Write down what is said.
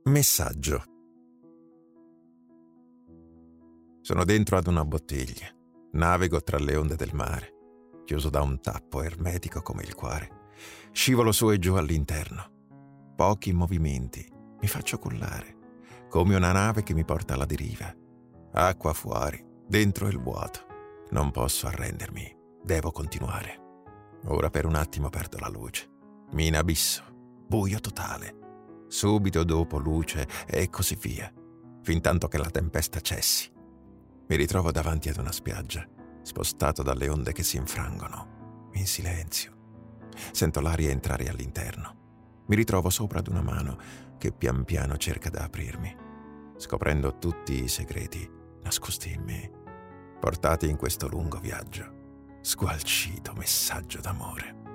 Messaggio. Sono dentro ad una bottiglia. Navego tra le onde del mare, chiuso da un tappo ermetico come il cuore. Scivolo su e giù all'interno. Pochi movimenti. Mi faccio cullare, come una nave che mi porta alla deriva. Acqua fuori, dentro il vuoto. Non posso arrendermi. Devo continuare. Ora per un attimo perdo la luce. Mi inabisso. Buio totale. Subito dopo luce e così via, fintanto che la tempesta cessi. Mi ritrovo davanti ad una spiaggia, spostato dalle onde che si infrangono, in silenzio. Sento l'aria entrare all'interno. Mi ritrovo sopra ad una mano che pian piano cerca di aprirmi, scoprendo tutti i segreti nascosti in me, portati in questo lungo viaggio. Sgualcito messaggio d'amore.